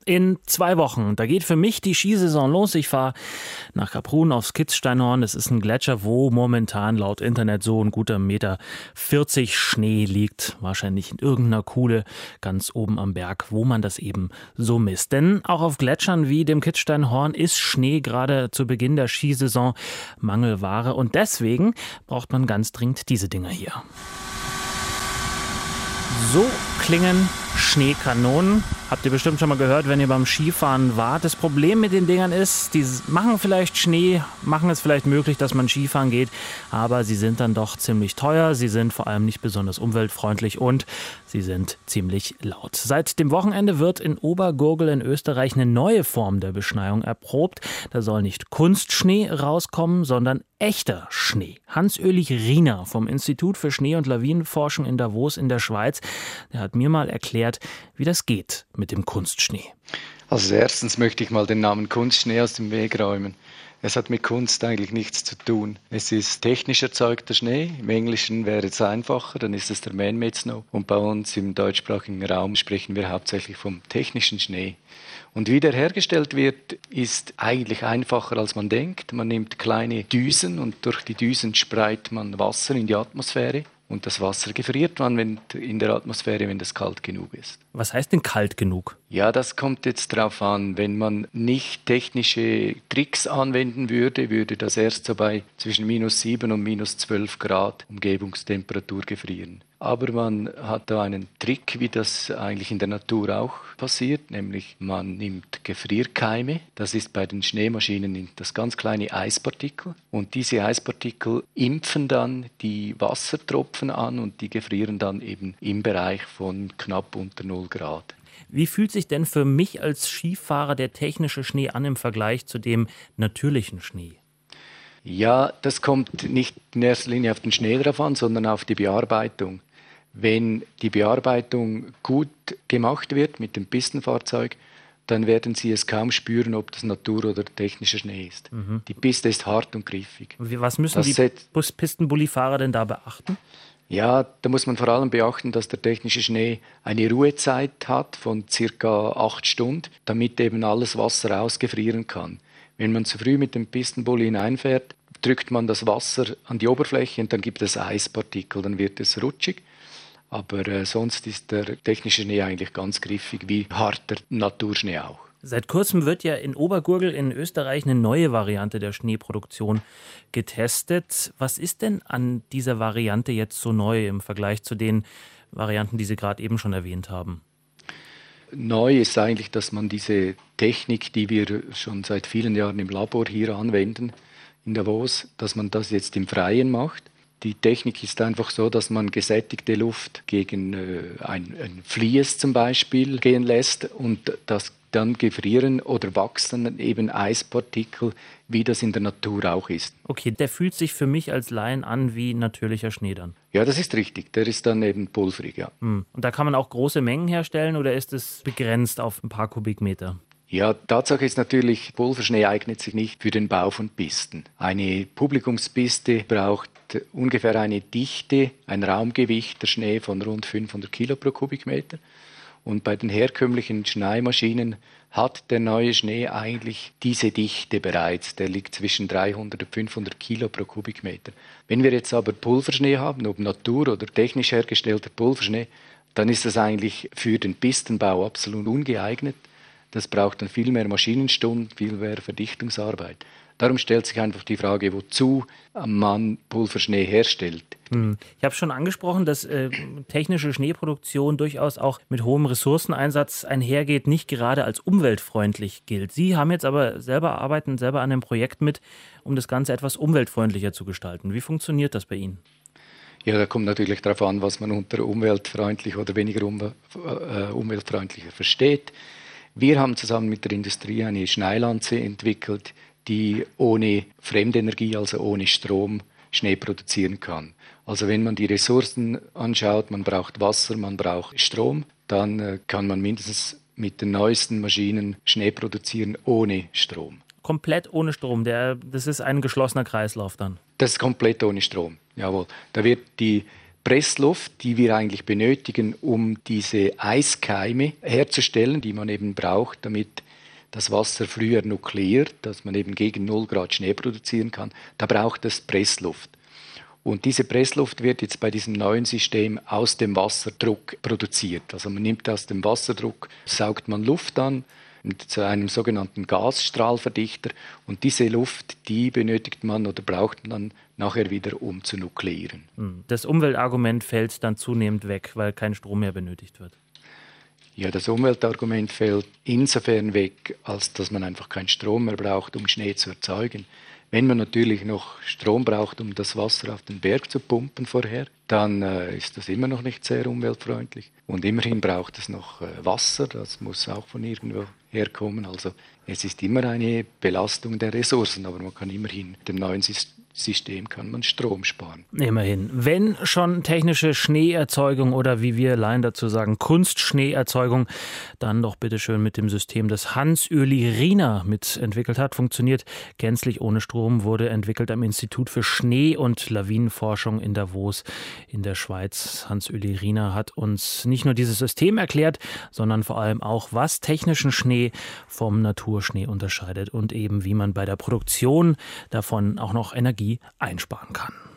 In 2 Wochen, da geht für mich die Skisaison los. Ich fahre nach Kaprun aufs Kitzsteinhorn. Das ist ein Gletscher, wo momentan laut Internet so ein guter 1,40 Meter Schnee liegt. Wahrscheinlich in irgendeiner Kuhle ganz oben am Berg, wo man das eben so misst. Denn auch auf Gletschern wie dem Kitzsteinhorn ist Schnee gerade zu Beginn der Skisaison Mangelware. Und deswegen braucht man ganz dringend diese Dinger hier. So klingen Schneekanonen. Habt ihr bestimmt schon mal gehört, wenn ihr beim Skifahren wart. Das Problem mit den Dingern ist, die machen vielleicht Schnee, machen es vielleicht möglich, dass man Skifahren geht, aber sie sind dann doch ziemlich teuer. Sie sind vor allem nicht besonders umweltfreundlich und sie sind ziemlich laut. Seit dem Wochenende wird in Obergurgl in Österreich eine neue Form der Beschneiung erprobt. Da soll nicht Kunstschnee rauskommen, sondern echter Schnee. Hans-Ulrich Riener vom Institut für Schnee- und Lawinenforschung in Davos in der Schweiz, der hat mir mal erklärt, wie das geht mit dem Kunstschnee. Also erstens möchte ich mal den Namen Kunstschnee aus dem Weg räumen. Es hat mit Kunst eigentlich nichts zu tun. Es ist technisch erzeugter Schnee. Im Englischen wäre es einfacher, dann ist es der Man-Made Snow. Und bei uns im deutschsprachigen Raum sprechen wir hauptsächlich vom technischen Schnee. Und wie der hergestellt wird, ist eigentlich einfacher, als man denkt. Man nimmt kleine Düsen und durch die Düsen spreit man Wasser in die Atmosphäre. Und das Wasser gefriert man in der Atmosphäre, wenn das kalt genug ist. Was heißt denn kalt genug? Ja, das kommt jetzt drauf an. Wenn man nicht technische Tricks anwenden würde, würde das erst so bei zwischen -7 und -12 Grad Umgebungstemperatur gefrieren. Aber man hat da einen Trick, wie das eigentlich in der Natur auch passiert, nämlich man nimmt Gefrierkeime, das ist bei den Schneemaschinen das ganz kleine Eispartikel, und diese Eispartikel impfen dann die Wassertropfen an und die gefrieren dann eben im Bereich von knapp unter 0 Grad. Wie fühlt sich denn für mich als Skifahrer der technische Schnee an im Vergleich zu dem natürlichen Schnee? Ja, das kommt nicht in erster Linie auf den Schnee drauf an, sondern auf die Bearbeitung. Wenn die Bearbeitung gut gemacht wird mit dem Pistenfahrzeug, dann werden Sie es kaum spüren, ob das Natur- oder technischer Schnee ist. Die Piste ist hart und griffig. Was müssen die Pistenbullifahrer denn da beachten? Ja, da muss man vor allem beachten, dass der technische Schnee eine Ruhezeit hat von ca. 8 Stunden, damit eben alles Wasser ausgefrieren kann. Wenn man zu früh mit dem Pistenbully hineinfährt, drückt man das Wasser an die Oberfläche und dann gibt es Eispartikel, dann wird es rutschig. Aber sonst ist der technische Schnee eigentlich ganz griffig, wie harter Naturschnee auch. Seit kurzem wird ja in Obergurgl in Österreich eine neue Variante der Schneeproduktion getestet. Was ist denn an dieser Variante jetzt so neu im Vergleich zu den Varianten, die Sie gerade eben schon erwähnt haben? Neu ist eigentlich, dass man diese Technik, die wir schon seit vielen Jahren im Labor hier anwenden, in Davos, dass man das jetzt im Freien macht. Die Technik ist einfach so, dass man gesättigte Luft gegen ein Vlies zum Beispiel gehen lässt und das dann gefrieren oder wachsen dann eben Eispartikel, wie das in der Natur auch ist. Okay, der fühlt sich für mich als Laien an wie natürlicher Schnee dann. Ja, das ist richtig. Der ist dann eben pulverig, ja. Und da kann man auch große Mengen herstellen oder ist es begrenzt auf ein paar Kubikmeter? Ja, Tatsache ist natürlich, Pulverschnee eignet sich nicht für den Bau von Pisten. Eine Publikumspiste braucht ungefähr eine Dichte, ein Raumgewicht der Schnee von rund 500 Kilo pro Kubikmeter. Und bei den herkömmlichen Schneemaschinen hat der neue Schnee eigentlich diese Dichte bereits. Der liegt zwischen 300 und 500 Kilo pro Kubikmeter. Wenn wir jetzt aber Pulverschnee haben, ob Natur- oder technisch hergestellter Pulverschnee, dann ist das eigentlich für den Pistenbau absolut ungeeignet. Das braucht dann viel mehr Maschinenstunden, viel mehr Verdichtungsarbeit. Darum stellt sich einfach die Frage, wozu man Pulverschnee herstellt. Ich habe schon angesprochen, dass technische Schneeproduktion durchaus auch mit hohem Ressourceneinsatz einhergeht, nicht gerade als umweltfreundlich gilt. Sie haben jetzt aber arbeiten selber an einem Projekt mit, um das Ganze etwas umweltfreundlicher zu gestalten. Wie funktioniert das bei Ihnen? Ja, da kommt natürlich darauf an, was man unter umweltfreundlich oder weniger umweltfreundlicher versteht. Wir haben zusammen mit der Industrie eine Schneelanze entwickelt, die ohne Fremdenergie, also ohne Strom, Schnee produzieren kann. Also wenn man die Ressourcen anschaut, man braucht Wasser, man braucht Strom, dann kann man mindestens mit den neuesten Maschinen Schnee produzieren ohne Strom. Komplett ohne Strom, das ist ein geschlossener Kreislauf dann? Das ist komplett ohne Strom, jawohl. Da wird die Pressluft, die wir eigentlich benötigen, um diese Eiskeime herzustellen, die man eben braucht, damit das Wasser früher nukleiert, dass man eben gegen 0 Grad Schnee produzieren kann. Da braucht es Pressluft. Und diese Pressluft wird jetzt bei diesem neuen System aus dem Wasserdruck produziert. Also man nimmt aus dem Wasserdruck, saugt man Luft an, zu einem sogenannten Gasstrahlverdichter. Und diese Luft, die benötigt man oder braucht man nachher wieder, um zu nukleieren. Das Umweltargument fällt dann zunehmend weg, weil kein Strom mehr benötigt wird. Ja, das Umweltargument fällt insofern weg, als dass man einfach keinen Strom mehr braucht, um Schnee zu erzeugen. Wenn man natürlich noch Strom braucht, um das Wasser auf den Berg zu pumpen vorher, dann ist das immer noch nicht sehr umweltfreundlich. Und immerhin braucht es noch Wasser, das muss auch von irgendwo herkommen. Also es ist immer eine Belastung der Ressourcen, aber man kann immerhin mit dem neuen System kann man Strom sparen. Immerhin. Wenn schon technische Schneeerzeugung oder wie wir Laien dazu sagen, Kunstschneeerzeugung, dann doch bitte schön mit dem System, das Hans-Ueli Riener mitentwickelt hat. Funktioniert gänzlich ohne Strom, wurde entwickelt am Institut für Schnee- und Lawinenforschung in Davos in der Schweiz. Hans-Ueli Riener hat uns nicht nur dieses System erklärt, sondern vor allem auch, was technischen Schnee vom Naturschnee unterscheidet und eben wie man bei der Produktion davon auch noch Energie einsparen kann.